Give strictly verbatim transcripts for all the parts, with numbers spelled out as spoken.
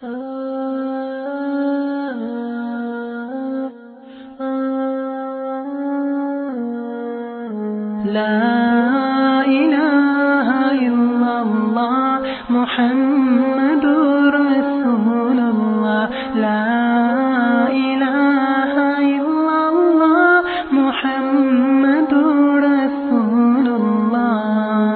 لا إله إلا الله محمد رسول الله لا إله إلا الله محمد رسول الله.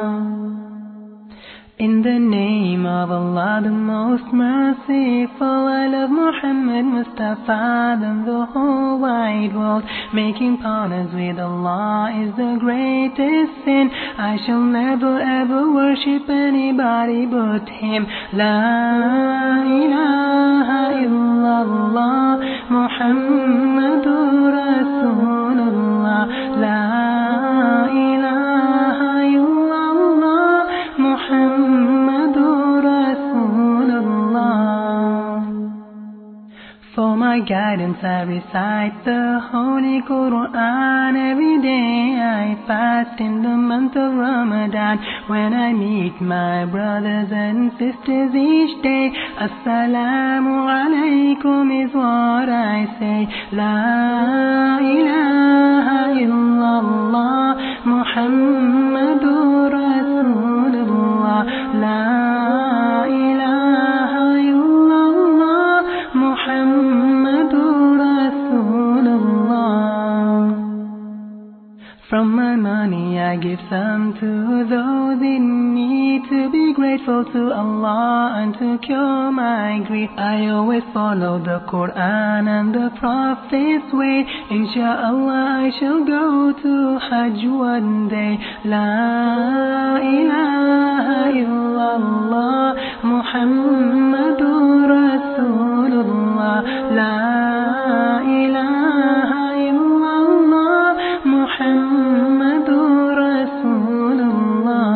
In the name of Allah, the most merciful, I love Muhammad Mustafa than the whole wide world. Making partners with Allah is the greatest sin. I shall never ever worship anybody but Him. La ilaha illallah Muhammadur Rasulullah. La ilaha illallah Muhammadur Rasulullah. For my guidance I recite the Holy Quran. Every day I fast in the month of Ramadan. When I meet my brothers and sisters each day, Assalamu alaikum is what I say. La ilaha illallah Muhammadur Rasulullah. La ilaha illallah Muhammadur Rasulullah. From my money I give some to those in need, to be grateful to Allah and to cure my grief. I always follow the Quran and the Prophet's way. Insha'Allah I shall go to Hajj one day. La ilaha illallah Muhammadur Rasulullah. La ilaha illallah Muhammadur Rasulullah.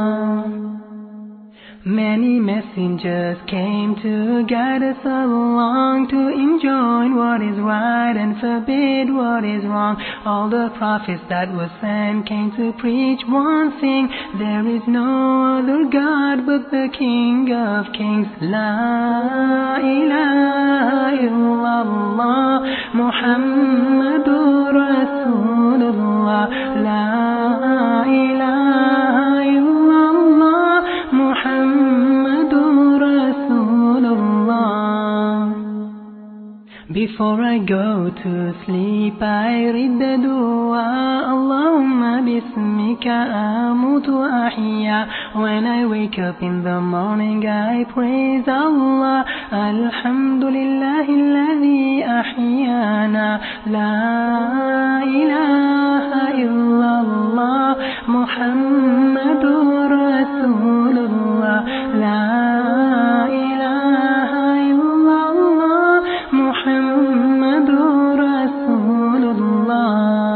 Many messengers came to guide us along, to enjoin what is right and forbid what is wrong. All the prophets that were sent came to preach one thing: there is no other God but the King of Kings. La ilaha illallah Muhammadur Rasulullah. La ilaha illallah Muhammadur Rasulullah. Before I go to sleep I read the dua, Allahumma bismika amutu ahya. When I wake up in the morning I praise Allah. Alhamdulillahi alladhi ahyana. La ilaha illallah Muhammadur Rasulullah. La ilaha illallah Muhammadur Rasulullah.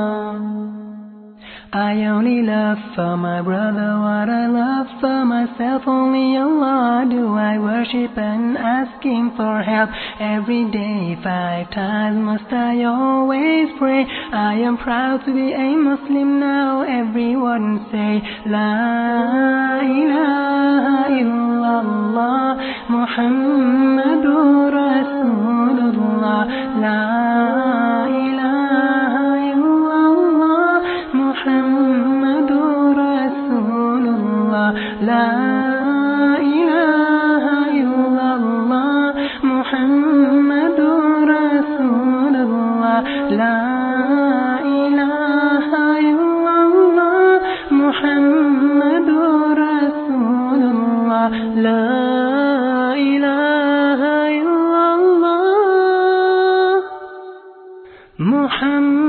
I only love for my brother what I love for myself. Only Allah do I worship and ask Him for help. Every day five times must I always pray. I am proud to be a Muslim now. Everyone say La ilaha illallah Muhammadur Rasulullah. La ilaha illallah Muhammadur Rasulullah. La ilaha illallah Muhammadur Rasulullah. La ilaha illallah Muhammadur Rasulullah. La ilaha illallah Muhammad